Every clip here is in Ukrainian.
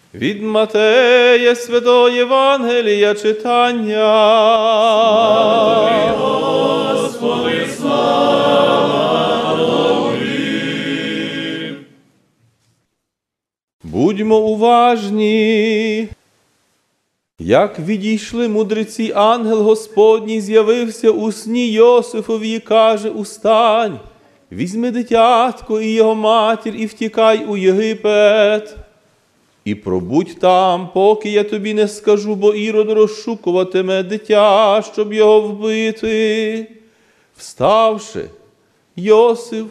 Від Матея Святого Євангелія читання. Слава Тобі, Господи, слава Тобі. Будьмо уважні. Як відійшли мудреці, ангел Господній з'явився у сні Йосифові і каже: «Устань, візьми дитятко і його матір і втікай у Єгипет. І пробудь там, поки я тобі не скажу, бо Ірод розшукуватиме дитя, щоб його вбити». Вставши, Йосиф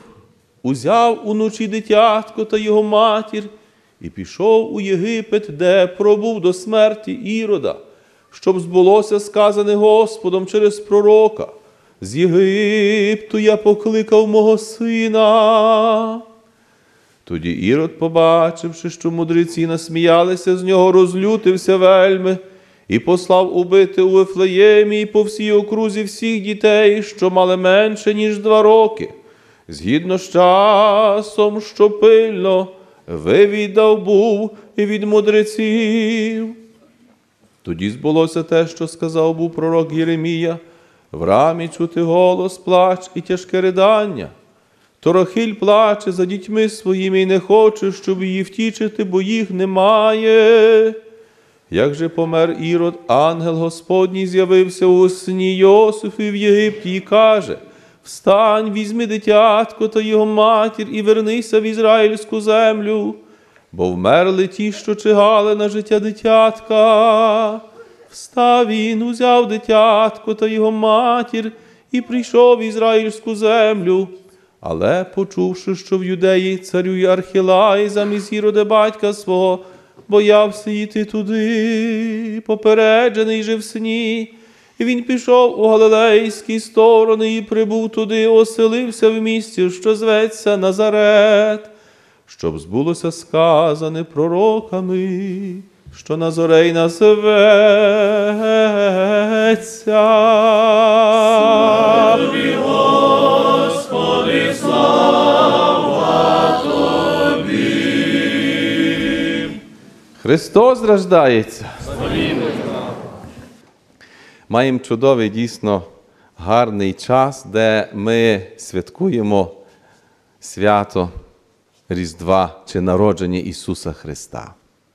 узяв уночі дитятко та його матір і пішов у Єгипет, де пробув до смерті Ірода, щоб збулося сказане Господом через пророка: «З Єгипту я покликав мого сина». Тоді Ірод, побачивши, що мудреці насміялися з нього, розлютився вельми і послав убити у Вифлеємі і по всій окрузі всіх дітей, що мали менше, ніж 2 роки, згідно з часом, що пильно вивідав був від мудреців. Тоді збулося те, що сказав був пророк Єремія: «В рамі чути голос, плач і тяжке ридання. То Рахиль плаче за дітьми своїми і не хоче, щоб її втішити, бо їх немає». Як же помер Ірод, ангел Господній з'явився у сні Йосифу в Єгипті і каже: «Встань, візьми дитятко та його матір і вернися в ізраїльську землю, бо вмерли ті, що чигали на життя дитятка». Встав він, узяв дитятко та його матір і прийшов в ізраїльську землю. Але, почувши, що в Юдеї царює Архилай замість Ірода батька свого, боявся йти туди, попереджений же в сні. І він пішов у галилейські сторони і прибув туди, оселився в місті, що зветься Назарет, щоб збулося сказане пророками, що Назарей назветься. Слава Тобі, Господи, слава Тобі. Христос рождається. Маємо чудовий, дійсно гарний час, де ми святкуємо свято Різдва чи народження Ісуса Христа.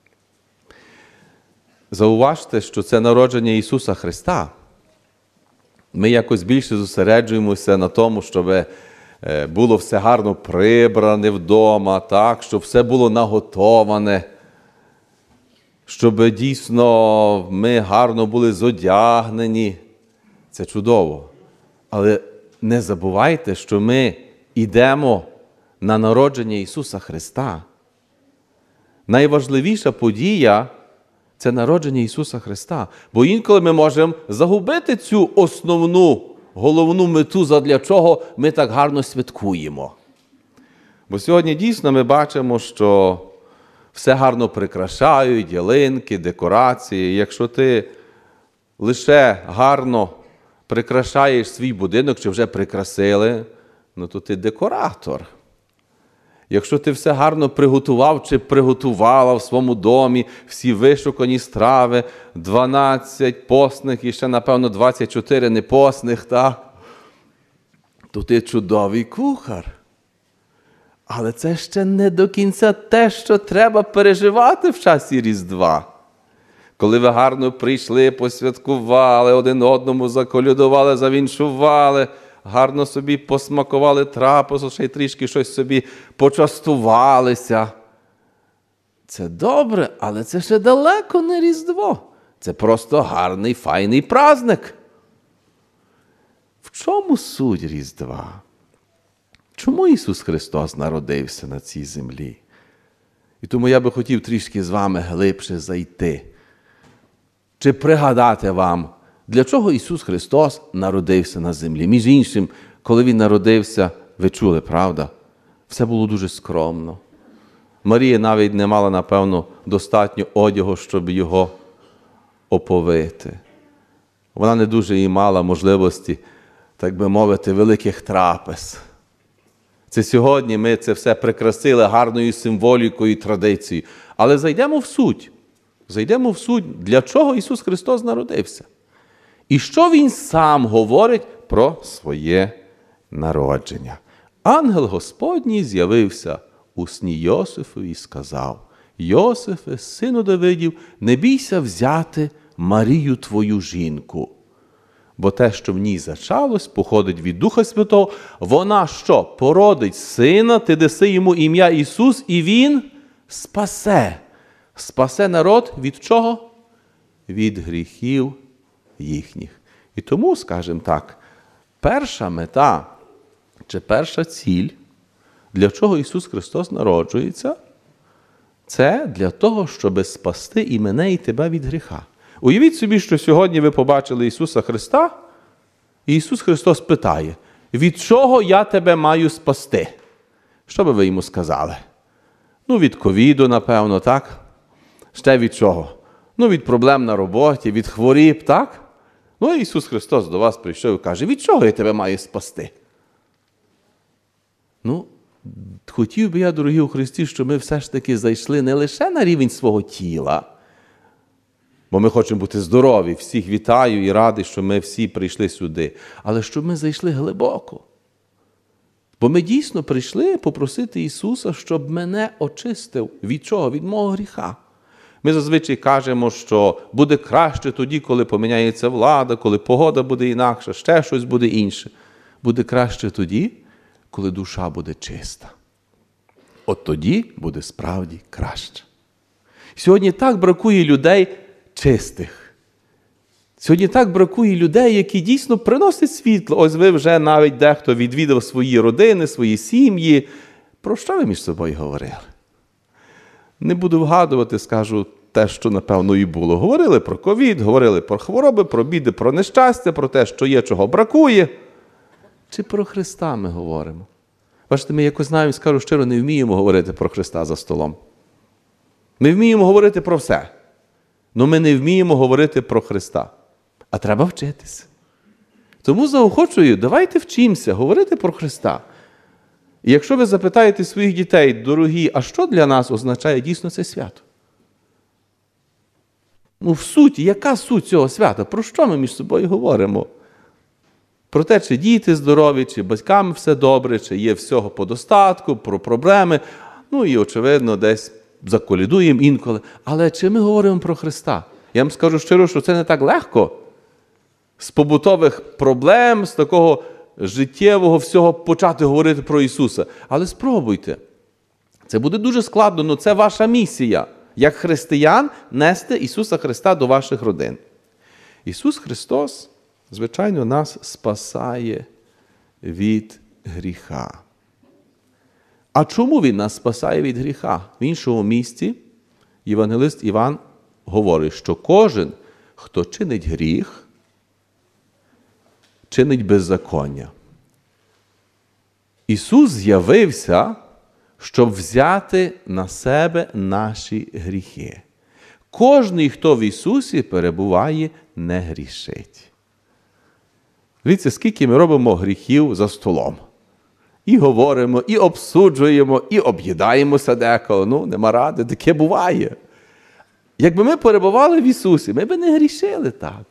Зауважте, що це народження Ісуса Христа. Ми якось більше зосереджуємося на тому, щоб було все гарно прибране вдома, так, щоб все було наготоване, щоб дійсно ми гарно були зодягнені. Це чудово. Але не забувайте, що ми йдемо на народження Ісуса Христа. Найважливіша подія – це народження Ісуса Христа. Бо інколи ми можемо загубити цю основну, головну мету, задля чого ми так гарно святкуємо. Бо сьогодні дійсно ми бачимо, що все гарно прикрашають, ялинки, декорації. Якщо ти лише гарно прикрашаєш свій будинок, чи вже прикрасили, ну то ти декоратор. Якщо ти все гарно приготував чи приготувала в своєму домі, всі вишукані страви, 12 постних і ще, напевно, 24 непостних, так? То ти чудовий кухар. Але це ще не до кінця те, що треба переживати в часі Різдва. Коли ви гарно прийшли, посвяткували, один одному заколядували, завіншували, гарно собі посмакували трапезу, ще й трішки щось собі почастувалися. Це добре, але це ще далеко не Різдво. Це просто гарний, файний праздник. В чому суть Різдва? Чому Ісус Христос народився на цій землі? І тому я би хотів трішки з вами глибше зайти. Чи пригадати вам, для чого Ісус Христос народився на землі? Між іншим, коли Він народився, ви чули, правда? Все було дуже скромно. Марія навіть не мала, напевно, достатньо одягу, щоб його оповити. Вона не дуже і мала можливості, так би мовити, великих трапез. Це сьогодні ми це все прикрасили гарною символікою і традицією. Але зайдемо в суть. Зайдемо в суть, для чого Ісус Христос народився. І що Він сам говорить про своє народження. Ангел Господній з'явився у сні Йосифові і сказав: «Йосифе, сину Давидів, не бійся взяти Марію твою жінку, бо те, що в ній зачалось, походить від Духа Святого. Вона що? Породить сина, ти даси йому ім'я Ісус, і він спасе». Спасе народ від чого? Від гріхів їхніх. І тому, скажімо так, перша мета чи перша ціль, для чого Ісус Христос народжується, це для того, щоб спасти і мене, і тебе від гріха. Уявіть собі, що сьогодні ви побачили Ісуса Христа, і Ісус Христос питає: від чого я тебе маю спасти? Що би ви йому сказали? Від ковіду, напевно, так? Ще від чого? Від проблем на роботі, від хворіб, так? Ісус Христос до вас прийшов і каже: від чого я тебе маю спасти? Хотів би я, дорогі у Христі, щоб ми все ж таки зайшли не лише на рівень свого тіла, бо ми хочемо бути здорові, всіх вітаю і радий, що ми всі прийшли сюди, але щоб ми зайшли глибоко. Бо ми дійсно прийшли попросити Ісуса, щоб мене очистив. Від чого? Від мого гріха. Ми зазвичай кажемо, що буде краще тоді, коли поміняється влада, коли погода буде інакша, ще щось буде інше. Буде краще тоді, коли душа буде чиста. От тоді буде справді краще. Сьогодні так бракує людей чистих. Сьогодні так бракує людей, які дійсно приносять світло. Ось ви вже навіть дехто відвідав свої родини, свої сім'ї. Про що ви між собою говорили? Не буду вгадувати, скажу те, що, напевно, і було. Говорили про ковід, говорили про хвороби, про біди, про нещастя, про те, що є, чого бракує. Чи про Христа ми говоримо? Бачите, ми якось знаємо, скажу щиро, не вміємо говорити про Христа за столом. Ми вміємо говорити про все, але ми не вміємо говорити про Христа. А треба вчитися. Тому заохочую, давайте вчимося говорити про Христа. І якщо ви запитаєте своїх дітей: дорогі, а що для нас означає дійсно це свято? В суті, яка суть цього свята? Про що ми між собою говоримо? Про те, чи діти здорові, чи батькам все добре, чи є всього по достатку, про проблеми. І, очевидно, десь заколядуємо інколи. Але чи ми говоримо про Христа? Я вам скажу щиро, що це не так легко. З побутових проблем, з такого життєвого всього почати говорити про Ісуса. Але спробуйте. Це буде дуже складно, але це ваша місія, як християн, нести Ісуса Христа до ваших родин. Ісус Христос, звичайно, нас спасає від гріха. А чому Він нас спасає від гріха? В іншому місці євангелист Іван говорить, що кожен, хто чинить гріх, чинить беззаконня. Ісус з'явився, щоб взяти на себе наші гріхи. Кожний, хто в Ісусі перебуває, не грішить. Дивіться, скільки ми робимо гріхів за столом. І говоримо, і обсуджуємо, і об'їдаємося деколи. Нема ради, таке буває. Якби ми перебували в Ісусі, ми б не грішили так.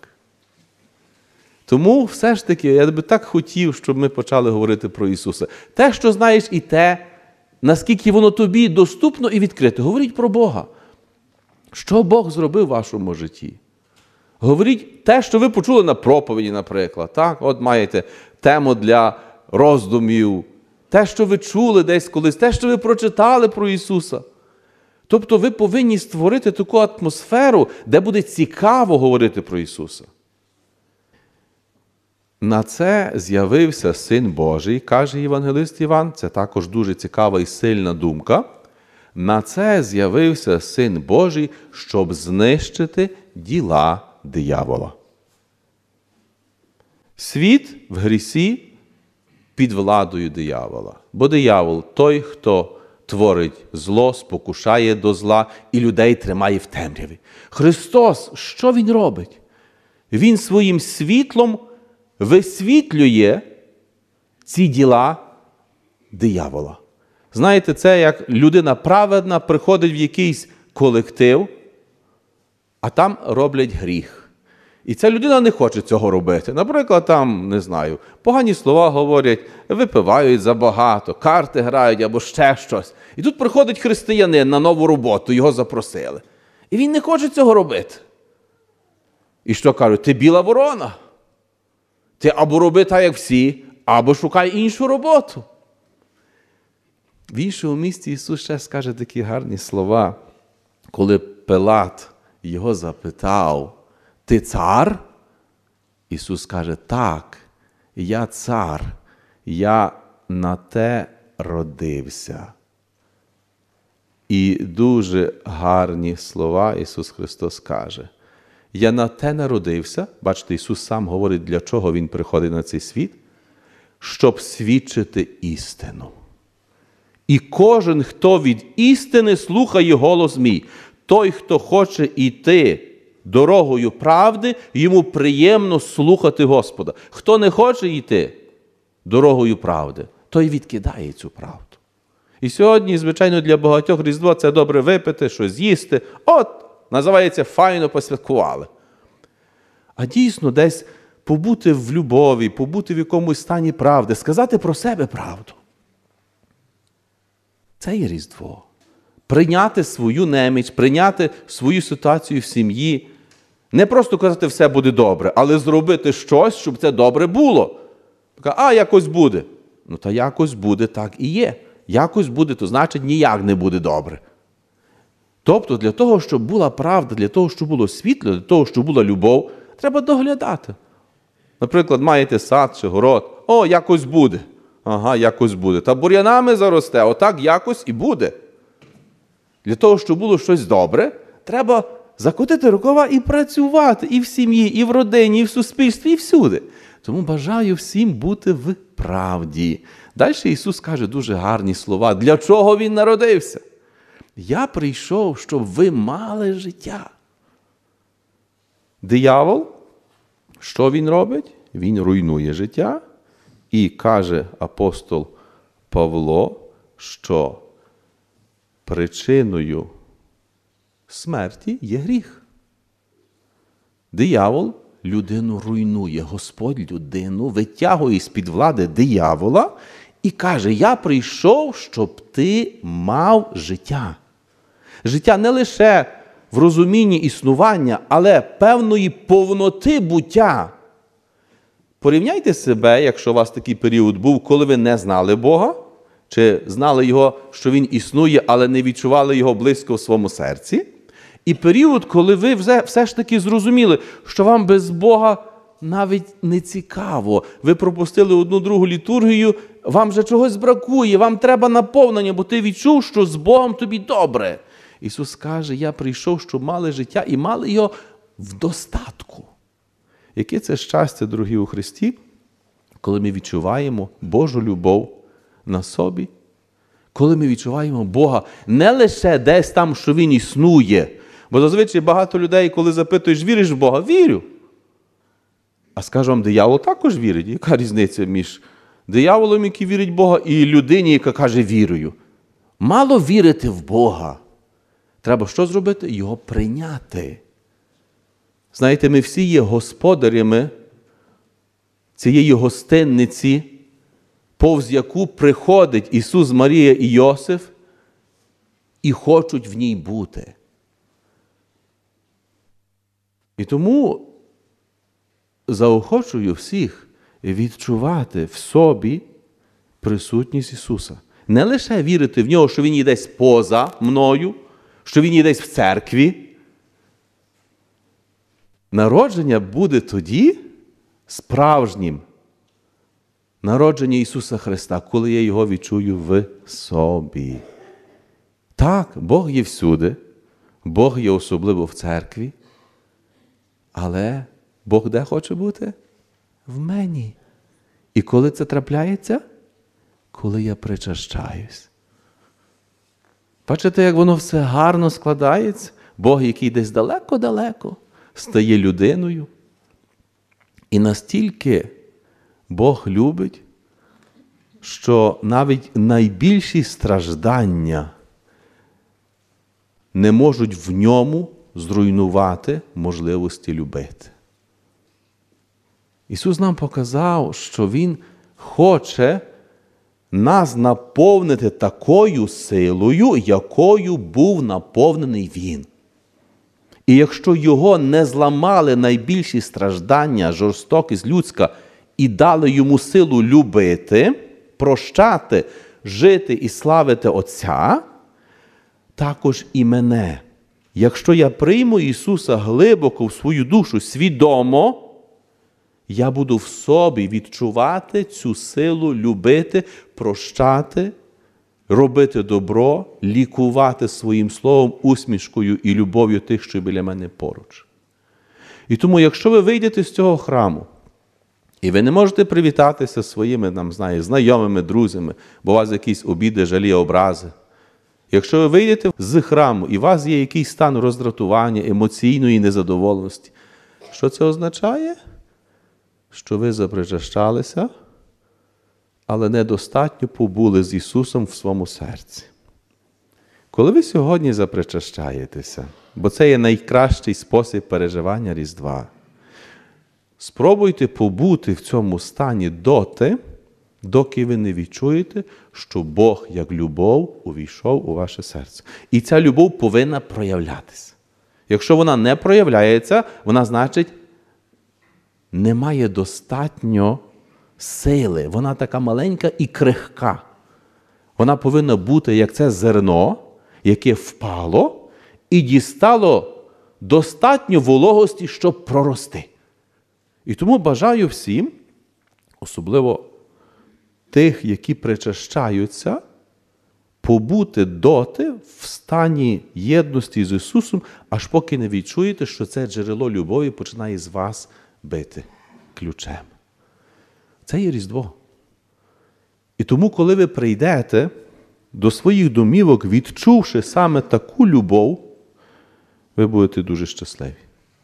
Тому все ж таки, я би так хотів, щоб ми почали говорити про Ісуса. Те, що знаєш, і те, наскільки воно тобі доступно і відкрито. Говоріть про Бога. Що Бог зробив в вашому житті? Говоріть те, що ви почули на проповіді, наприклад. Так? От маєте тему для роздумів. Те, що ви чули десь колись, те, що ви прочитали про Ісуса. Тобто ви повинні створити таку атмосферу, де буде цікаво говорити про Ісуса. На це з'явився Син Божий, каже євангелист Іван, це також дуже цікава і сильна думка. На це з'явився Син Божий, щоб знищити діла диявола. Світ в грісі під владою диявола. Бо диявол – той, хто творить зло, спокушає до зла і людей тримає в темряві. Христос, що Він робить? Він своїм світлом висвітлює ці діла диявола. Знаєте, це як людина праведна приходить в якийсь колектив, а там роблять гріх. І ця людина не хоче цього робити. Наприклад, там, не знаю, погані слова говорять, випивають забагато, карти грають або ще щось. І тут приходить християнин на нову роботу, його запросили. І він не хоче цього робити. І що кажуть? Ти біла ворона. Ти або роби так, як всі, або шукай іншу роботу. В іншому місці Ісус ще скаже такі гарні слова, коли Пилат його запитав: ти цар? Ісус каже: так, я цар, я на те родився. І дуже гарні слова Ісус Христос каже. Я на те народився, бачите, Ісус сам говорить, для чого Він приходить на цей світ, щоб свідчити істину. І кожен, хто від істини слухає голос мій, той, хто хоче йти дорогою правди, йому приємно слухати Господа. Хто не хоче йти дорогою правди, той відкидає цю правду. І сьогодні, звичайно, для багатьох Різдво – це добре випити, щось з'їсти. От, називається, файно посвяткували. А дійсно десь побути в любові, побути в якомусь стані правди, сказати про себе правду. Це є Різдво. Прийняти свою неміч, прийняти свою ситуацію в сім'ї. Не просто казати, все буде добре, але зробити щось, щоб це добре було. Якось буде. Ну, та якось буде, так і є. Якось буде, то значить ніяк не буде добре. Тобто для того, щоб була правда, для того, щоб було світло, для того, щоб була любов, треба доглядати. Наприклад, маєте сад чи город. Якось буде. Ага, якось буде. Та бур'янами заросте, отак якось і буде. Для того, щоб було щось добре, треба закотити рукава і працювати і в сім'ї, і в родині, і в суспільстві, і всюди. Тому бажаю всім бути в правді. Далі Ісус каже дуже гарні слова. Для чого Він народився? Я прийшов, щоб ви мали життя. Диявол, що він робить? Він руйнує життя. І каже апостол Павло, що причиною смерті є гріх. Диявол людину руйнує. Господь людину витягує з-під влади диявола і каже: я прийшов, щоб ти мав життя. Життя не лише в розумінні існування, але певної повноти буття. Порівняйте себе, якщо у вас такий період був, коли ви не знали Бога, чи знали Його, що Він існує, але не відчували Його близько в своєму серці. І період, коли ви все ж таки зрозуміли, що вам без Бога навіть не цікаво. Ви пропустили одну другу літургію, вам вже чогось бракує, вам треба наповнення, бо ти відчув, що з Богом тобі добре. Ісус каже: я прийшов, щоб мали життя і мали його в достатку. Яке це щастя, дорогі у Христі, коли ми відчуваємо Божу любов на собі, коли ми відчуваємо Бога не лише десь там, що Він існує. Бо зазвичай багато людей, коли запитуєш, віриш в Бога? Вірю. А скажу вам, диявол також вірить. Яка різниця між дияволом, який вірить в Бога, і людині, яка каже вірую? Мало вірити в Бога. Треба що зробити? Його прийняти. Знаєте, ми всі є господарями цієї гостинниці, повз яку приходить Ісус, Марія і Йосиф, і хочуть в ній бути. І тому заохочую всіх відчувати в собі присутність Ісуса. Не лише вірити в Нього, що Він є десь поза мною, що Він є десь в церкві. Народження буде тоді справжнім. Народження Ісуса Христа, коли я Його відчую в собі. Так, Бог є всюди, Бог є особливо в церкві, але Бог де хоче бути? В мені. І коли це трапляється? Коли я причащаюсь. Бачите, як воно все гарно складається? Бог, який десь далеко-далеко, стає людиною. І настільки Бог любить, що навіть найбільші страждання не можуть в ньому зруйнувати можливості любити. Ісус нам показав, що Він хоче нас наповнити такою силою, якою був наповнений Він. І якщо Його не зламали найбільші страждання, жорстокість людська, і дали Йому силу любити, прощати, жити і славити Отця, також і мене. Якщо я прийму Ісуса глибоко в свою душу, свідомо, я буду в собі відчувати цю силу любити, прощати, робити добро, лікувати своїм словом, усмішкою і любов'ю тих, що біля мене поруч. І тому, якщо ви вийдете з цього храму, і ви не можете привітатися зі своїми знайомими, друзями, бо у вас якісь обіди, жалі, образи. Якщо ви вийдете з храму, і у вас є якийсь стан роздратування, емоційної незадоволеності, що це означає? Що ви запричащалися, але недостатньо побули з Ісусом в своєму серці. Коли ви сьогодні запричащаєтеся, бо це є найкращий спосіб переживання Різдва, спробуйте побути в цьому стані доти, доки ви не відчуєте, що Бог, як любов, увійшов у ваше серце. І ця любов повинна проявлятися. Якщо вона не проявляється, вона значить, немає достатньо сили. Вона така маленька і крихка. Вона повинна бути, як це зерно, яке впало і дістало достатньо вологості, щоб прорости. І тому бажаю всім, особливо тих, які причащаються, побути доти в стані єдності з Ісусом, аж поки не відчуєте, що це джерело любові починає з вас бити ключем. Це є Різдво. І тому, коли ви прийдете до своїх домівок, відчувши саме таку любов, ви будете дуже щасливі.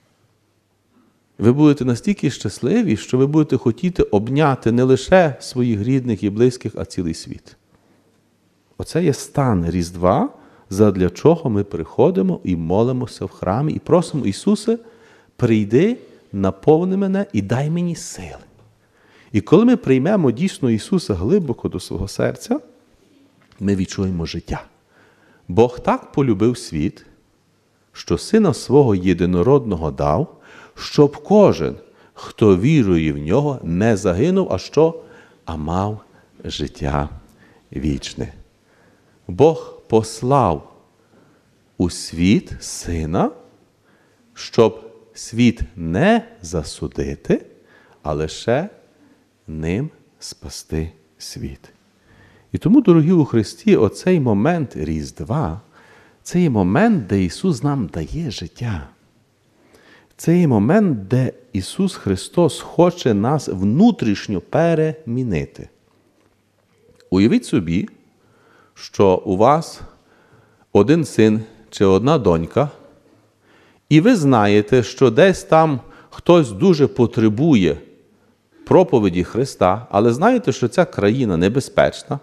Ви будете настільки щасливі, що ви будете хотіти обняти не лише своїх рідних і близьких, а цілий світ. Оце є стан Різдва, задля чого ми приходимо і молимося в храмі, і просимо Ісусе, прийди, наповни мене і дай мені сили. І коли ми приймемо дійсно Ісуса глибоко до свого серця, ми відчуємо життя. Бог так полюбив світ, що Сина Свого Єдинородного дав, щоб кожен, хто вірує в Нього, не загинув, а мав життя вічне. Бог послав у світ Сина, щоб світ не засудити, а лише ним спасти світ. І тому, дорогі у Христі, оцей момент Різдва, це є момент, де Ісус нам дає життя. Це є момент, де Ісус Христос хоче нас внутрішньо перемінити. Уявіть собі, що у вас один син чи одна донька, і ви знаєте, що десь там хтось дуже потребує проповіді Христа, але знаєте, що ця країна небезпечна.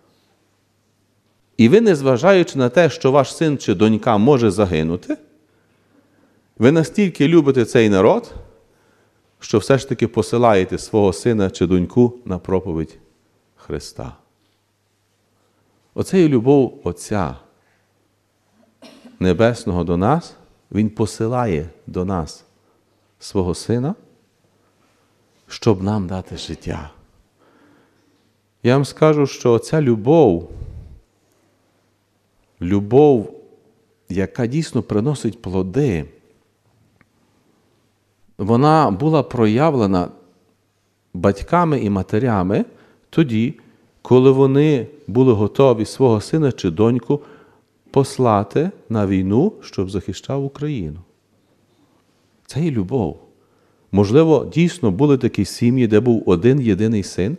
І ви, незважаючи на те, що ваш син чи донька може загинути, ви настільки любите цей народ, що все ж таки посилаєте свого сина чи доньку на проповідь Христа. Оце є любов Отця Небесного до нас. Він посилає до нас свого Сина, щоб нам дати життя. Я вам скажу, що ця любов, яка дійсно приносить плоди, вона була проявлена батьками і матерями тоді, коли вони були готові свого сина чи доньку послати на війну, щоб захищав Україну. Це є любов. Можливо, дійсно були такі сім'ї, де був один єдиний син,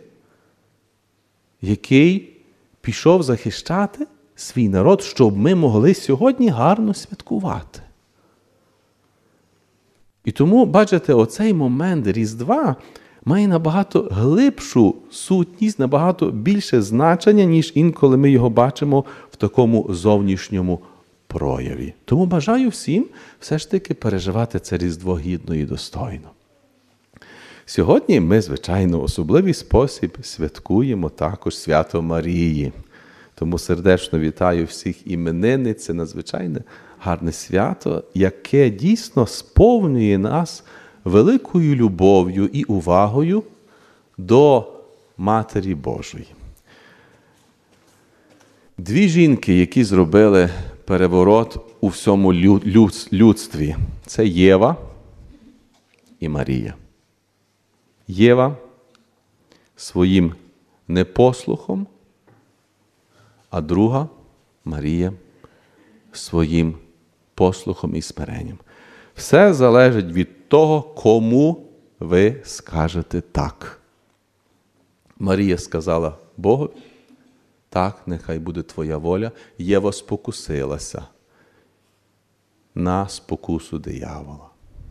який пішов захищати свій народ, щоб ми могли сьогодні гарно святкувати. І тому, бачите, оцей момент Різдва має набагато глибшу сутність, набагато більше значення, ніж інколи ми його бачимо в такому зовнішньому прояві. Тому бажаю всім все ж таки переживати це Різдво гідно і достойно. Сьогодні ми, звичайно, в особливий спосіб святкуємо також свято Марії. Тому сердечно вітаю всіх іменинниць. Це надзвичайно гарне свято, яке дійсно сповнює нас великою любов'ю і увагою до Матері Божої. Дві жінки, які зробили переворот у всьому людстві, це Єва і Марія. Єва своїм непослухом, а друга Марія своїм послухом і смиренням. Все залежить від того, кому ви скажете так. Марія сказала Богу: так, нехай буде твоя воля. Єва спокусилася на спокусу диявола.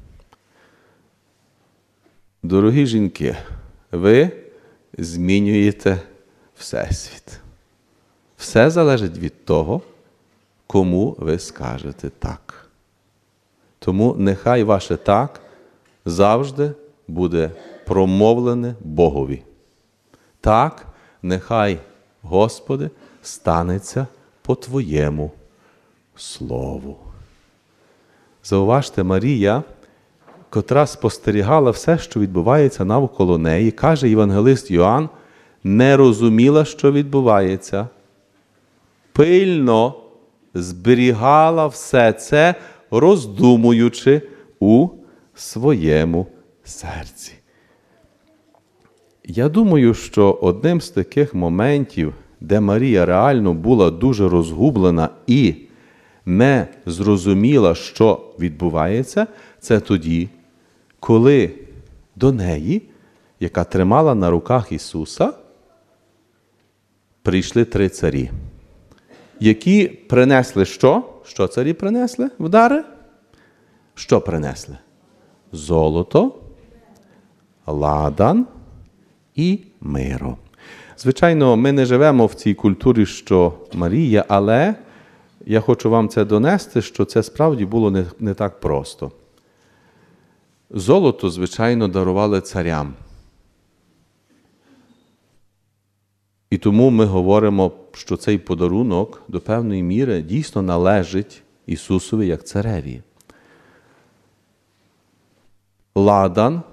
Дорогі жінки, ви змінюєте Всесвіт. Все залежить від того, кому ви скажете так. Тому нехай ваше так завжди буде промовлене Богові. Так, нехай, Господи, станеться по Твоєму слову. Зауважте, Марія, котра спостерігала все, що відбувається навколо неї, каже євангелист Йоанн, не розуміла, що відбувається. Пильно зберігала все це, роздумуючи у своєму серці. Я думаю, що одним з таких моментів, де Марія реально була дуже розгублена і не зрозуміла, що відбувається, це тоді, коли до неї, яка тримала на руках Ісуса, прийшли 3 царі, які принесли що? Що царі принесли в дари? Що принесли? Золото, ладан і миро. Звичайно, ми не живемо в цій культурі, що Марія, але я хочу вам це донести, що це справді було не так просто. Золото, звичайно, дарували царям. І тому ми говоримо, що цей подарунок до певної міри дійсно належить Ісусові як цареві. Ладан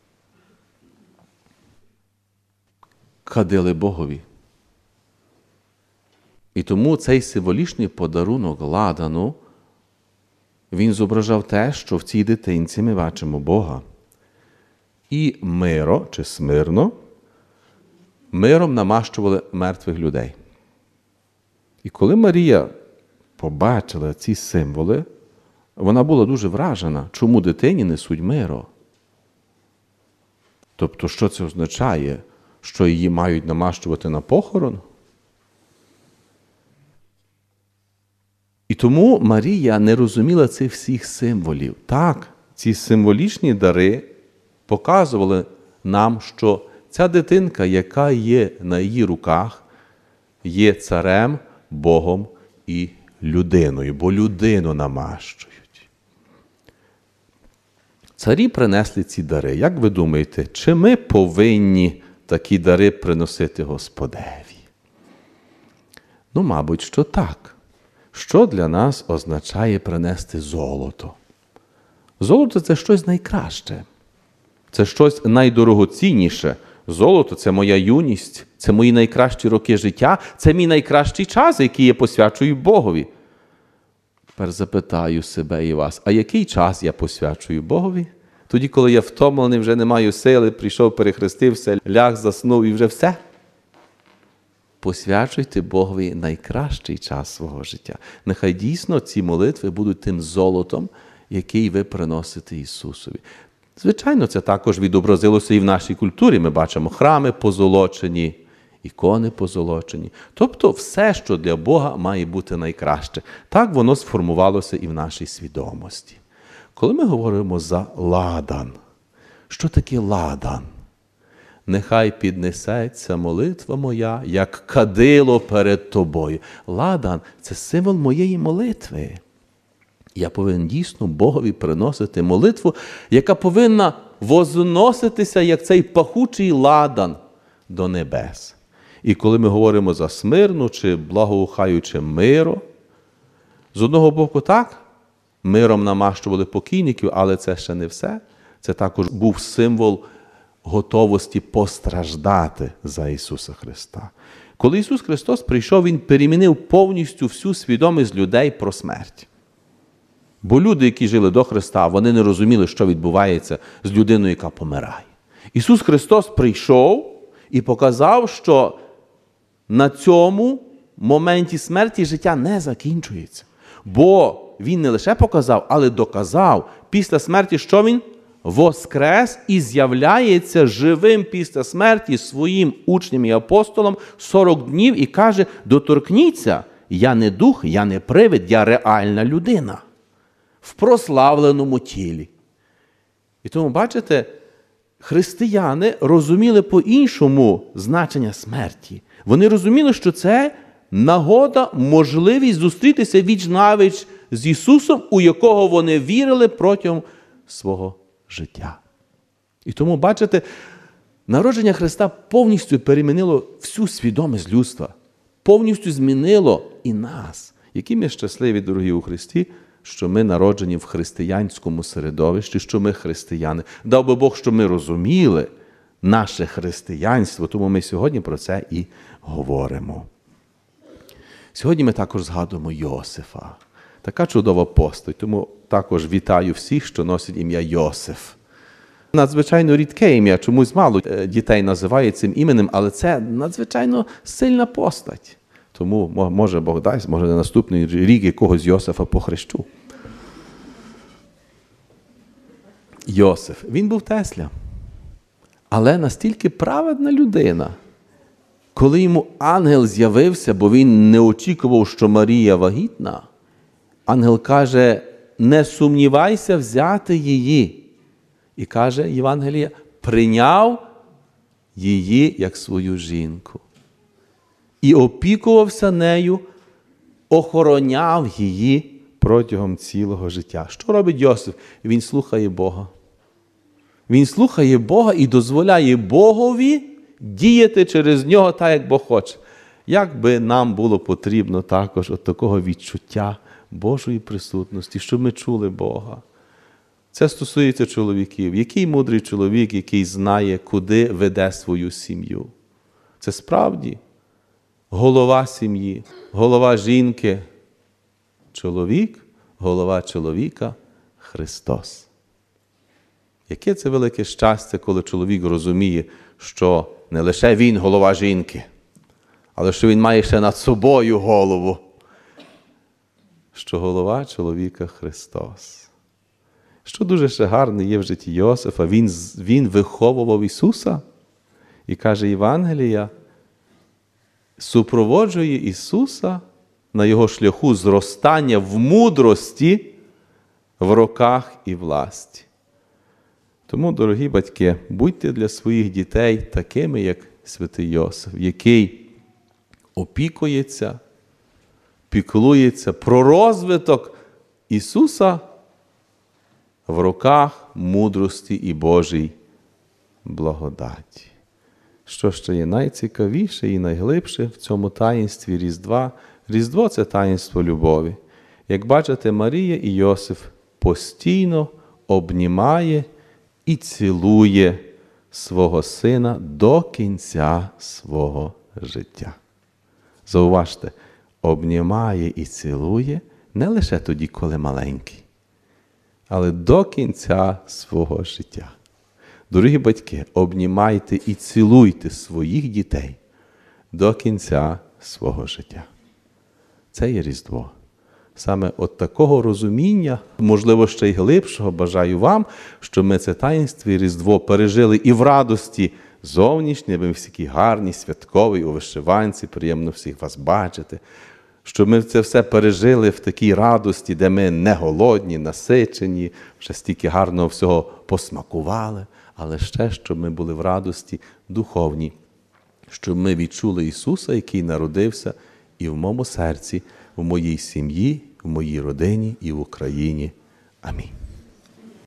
кадили Богові. І тому цей символічний подарунок ладану, він зображав те, що в цій дитинці ми бачимо Бога. І миро, чи смирно, миром намащували мертвих людей. І коли Марія побачила ці символи, вона була дуже вражена, чому дитині несуть миро. Тобто, що це означає? Що її мають намащувати на похорон? І тому Марія не розуміла цих всіх символів. Так, ці символічні дари показували нам, що ця дитинка, яка є на її руках, є царем, Богом і людиною, бо людину намащують. Царі принесли ці дари. Як ви думаєте, чи ми повинні такі дари приносити Господеві? Ну, мабуть, що так. Що для нас означає принести золото? Золото – це щось найкраще. Це щось найдорогоцінніше. Золото – це моя юність, це мої найкращі роки життя, це мій найкращий час, який я посвячую Богові. Тепер запитаю себе і вас, а який час я посвячую Богові? Тоді, коли я втомлений, вже не маю сили, прийшов, перехрестився, ляг, заснув і вже все? Посвячуйте Богові найкращий час свого життя. Нехай дійсно ці молитви будуть тим золотом, який ви приносите Ісусові. Звичайно, це також відобразилося і в нашій культурі. Ми бачимо храми позолочені, ікони позолочені. Тобто все, що для Бога має бути найкраще. Так воно сформувалося і в нашій свідомості. Коли ми говоримо за ладан, що таке ладан? нехай піднесеться молитва моя, як кадило перед тобою. Ладан – це символ моєї молитви. Я повинен дійсно Богові приносити молитву, яка повинна возноситися, як цей пахучий ладан, до небес. І коли ми говоримо за Смирну чи благоухаюче миро, з одного боку так, миром намащували покійників, але це ще не все. Це також був символ готовості постраждати за Ісуса Христа. Коли Ісус Христос прийшов, Він перемінив повністю всю свідомість людей про смерть. Бо люди, які жили до Христа, вони не розуміли, що відбувається з людиною, яка помирає. Ісус Христос прийшов і показав, що на цьому моменті смерті життя не закінчується. Бо Він не лише показав, але доказав після смерті, що Він воскрес і з'являється живим після смерті своїм учням і апостолам 40 днів і каже: доторкніться, я не дух, я не привид, я реальна людина в прославленому тілі. І тому, бачите, християни розуміли по-іншому значення смерті. Вони розуміли, що це нагода, можливість зустрітися віч-навіч з Ісусом, у якого вони вірили протягом свого життя. І тому, бачите, народження Христа повністю перемінило всю свідомість людства, повністю змінило і нас. Які ми щасливі, дорогі у Христі, що ми народжені в християнському середовищі, що ми християни. Дав би Бог, що ми розуміли наше християнство, тому ми сьогодні про це і говоримо. Сьогодні ми також згадуємо Йосифа. Така чудова постать, тому також вітаю всіх, що носять ім'я Йосиф. Надзвичайно рідке ім'я, чомусь мало дітей називають цим іменем, але це надзвичайно сильна постать. Тому, може, Бог дасть, може, на наступний рік якогось Йосифа похрещу. Йосиф, він був Тесля, але настільки праведна людина. Коли йому ангел з'явився, бо він не очікував, що Марія вагітна, ангел каже: не сумнівайся взяти її. І каже Євангеліє: прийняв її як свою жінку. І опікувався нею, охороняв її протягом цілого життя. Що робить Йосиф? Він слухає Бога. Він слухає Бога і дозволяє Богові діяти через нього так, як Бог хоче. Як би нам було потрібно також от такого відчуття Божої присутності, щоб ми чули Бога. Це стосується чоловіків. Який мудрий чоловік, який знає, куди веде свою сім'ю? Це справді голова сім'ї, голова жінки. Чоловік, голова чоловіка – Христос. Яке це велике щастя, коли чоловік розуміє, що не лише він голова жінки, але що він має ще над собою голову. Що голова чоловіка – Христос. Що дуже ще гарне є в житті Йосифа, він виховував Ісуса. І каже Євангелія, супроводжує Ісуса на Його шляху зростання в мудрості, в роках і власті. Тому, дорогі батьки, будьте для своїх дітей такими, як святий Йосиф, який опікується, піклується про розвиток Ісуса в руках мудрості і Божій благодаті. Що ще є найцікавіше і найглибше в цьому таїнстві Різдва? Різдво – це таїнство любові. Як бачите, Марія і Йосиф постійно обнімає і цілує свого сина до кінця свого життя. Зауважте, обнімає і цілує не лише тоді, коли маленький, але до кінця свого життя. Дорогі батьки, обнімайте і цілуйте своїх дітей до кінця свого життя. Це є Різдво. Саме от такого розуміння, можливо, ще й глибшого, бажаю вам, щоб ми це таїнство і Різдво пережили і в радості зовнішній, ви всі гарні, святкові, у вишиванці, приємно всіх вас бачити, щоб ми це все пережили в такій радості, де ми не голодні, насичені, вже стільки гарного всього посмакували, але ще, щоб ми були в радості духовній, щоб ми відчули Ісуса, який народився і в моєму серці, в моїй сім'ї, в моїй родині і в Україні. Амінь.